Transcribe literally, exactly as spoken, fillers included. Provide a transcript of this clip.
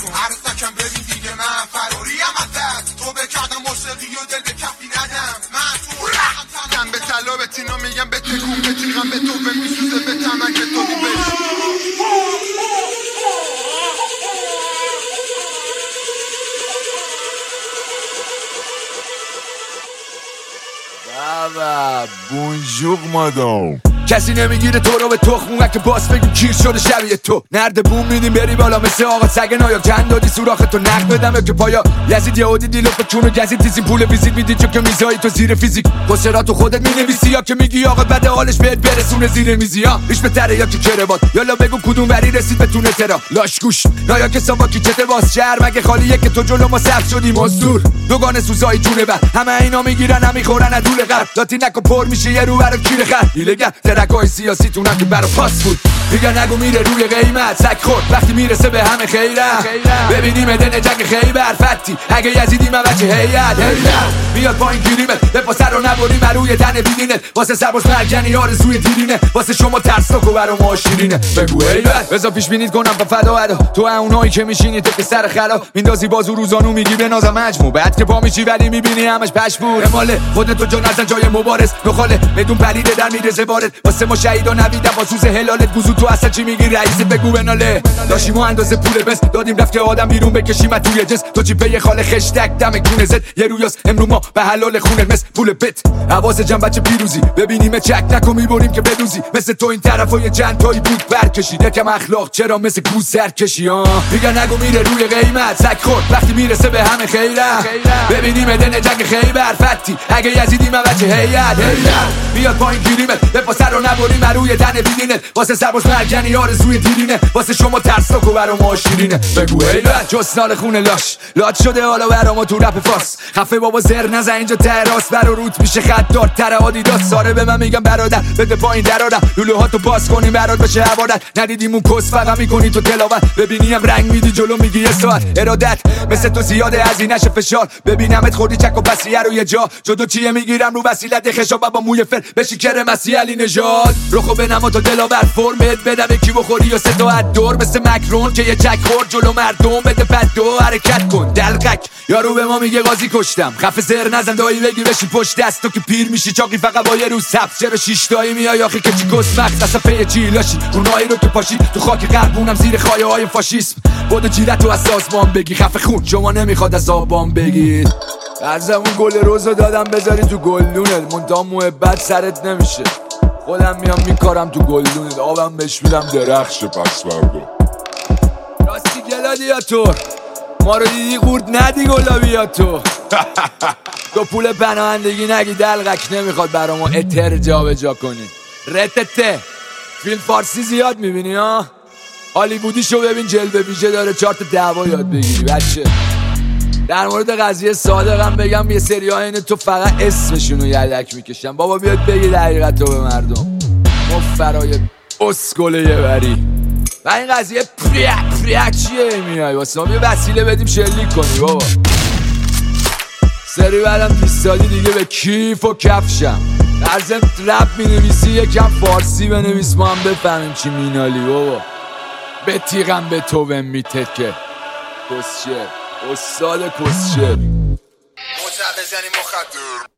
نکن عروسکم ببین دیگه من فراریم از دست تو بکردم موسیقی و دل به کفی ندم من تو رختم به طلا به تینا میگم به تکون به تیغم به تو به میسوزه به تمن که تو بی بابا بونجور مادام کسی نمیگیره تو رو به تخمون که باس بگیم کیر شده شبیه تو نرد بوم میدیم بری بالا مثل آقا سگ نایا چند دادی سوراخ تو نقد بدم که پایا یزید یهودی دیلو به چون گزید تیزیم پول ویزیت میدی چون که میزایی تو زیر فیزیک قصراتو خودت مینویسی یا که میگی آقا بد حالش بهت برسونه زیر میزی ها ریش به تره یا که کروات یالا بگو کدوم وری رسید بتونه ترا لاش گوش نایا که ساوا کی چته باز شهر مگه خالیه که تو جلو ما سبز شدی مزدور دوگانه سوزای جونه بر همه اینا میگیرن همیخورن ادول غرب لاتی نکو پر میشه یه رو برا کیر خر دیلگه ترکای سیاسی تو نکو برا پاس بود دیگه نگو میره روی قیمت سگ خورد وقتی میرسه به همه خیره ببینیم دن جنگ خیبر فتی اگه یزیدی من بچه هیئت میاد پایین گیریمت به پاسه رو نبریم روی تن بیدینت واسه سرباز مرگنی آرزوی دیرینه واسه شما ترسناک و برا ما شیرینه بگو هیبت بذار پیش بینید کنم با فدا ادا تو اونایی که میشینی تو که سر خلا میندازی بازو روزانو میگی به نازم مجموع بعد که پا میشی ولی میبینی همش پشمور ماله خودت تو جا نزن جای مبارز نخاله بدون پلیده در میرزه وارد واسه ما شهیدا نویدم با سوز هلالت گوزو تو اصلا چی میگی رئیس بگو بناله داشتیم و اندازه پول بس دادیم رفت که آدم بیرون بکشیم توی جس تو چی پی خاله خشتک دم کونه زد یه رویاس امرو ما به حلال خونه مثل پول بت حواس جمع بچه پیروزی ببینیم چک نکو میبریم که بدوزی مثل تو این طرفا یه چند تایی بود برکشید یکم اخلاق چرا مثل گوز سر کشی ها میگن نگو میره روی قیمت سگ خورد وقتی میرسه به همه خیره ببینیم دن جنگ خیبر فتی اگه یزیدی من بچه هیئت میاد پایین گیریمت به پاسه رو نبریم روی تن بیدینت واسه سرباز مرگنی آرزوی دیرینه واسه شما ترسناک و برا ما شیرینه بگو هیبت جسنال خونه لاش لات شده حالا برا ما تو رپ فاس خفه بابا زر نزن اینجا ته راست برا روت میشه خط دار تر آدیداس ساره به من میگم برادر بده پایین درارم لولو ها تو باز کنیم برات بشه عبادت ندیدیم اون کس فقط میکنی تو تلاوت ببینیم رنگ میدی جلو میگی یه ساعت ارادت مثل تو زیاده از این نشه فشار ببینمت خوردی چک و بسیه رو یه جا جدو چیه میگیرم رو وسیلت خشاب با موی فر بشی کر مسیح علی نژاد رخو بنما تو دلاور فرمت بدم کی بخوری و سه تا دور مثل مکرون که یه چک خورد جلو مردم بده بد دو حرکت کن دلقک یارو به ما میگه قاضی کشتم خفه زر نزن دایی بگی بشی پشت دست تو که پیر میشی چاقی فقط با یه روز سبز چرا شیش تایی میای آخه که چی کس مخت اصلا پی چی لاشی اونایی رو که پاشی تو خاک قلبونم زیر خایه های فاشیسم بود جیرت تو از سازمان بگی خفه خون شما نمیخواد از آبان بگید ارزمون گل روزو دادم بذاری تو گلدونت منتها محبت سرت نمیشه خودم میام میکارم تو گلدونت آبم بهش میدم درخش پس برده راستی گلادیاتور ما رو دیدی قورد ندی گلابیاتو تو پول پناهندگی نگی دلقک نمیخواد برا ما اتر جا به جا کنی رتته فیلم فارسی زیاد میبینی ها هالیوودی شو ببین جلوه ویژه داره چهار تا دعوا یاد بگیری بچه در مورد قضیه صادقم بگم یه سری ها اینه تو فقط اسمشونو یدک میکشن بابا بیاد بگی حقیقت رو به مردم مفرای اسکله یه بری و این قضیه پریک پریک چیه میای واسه ما یه وسیله بدیم شلیک کنی بابا سری بعدم پیستادی دیگه به کیف و کفشم در ضمن رپ مینویسی یکم فارسی بنویس ما هم بفهمیم چی مینالی بابا به تیغم به تو بهم میتکه کسشه استاد کسشه متعبز یعنی مخدر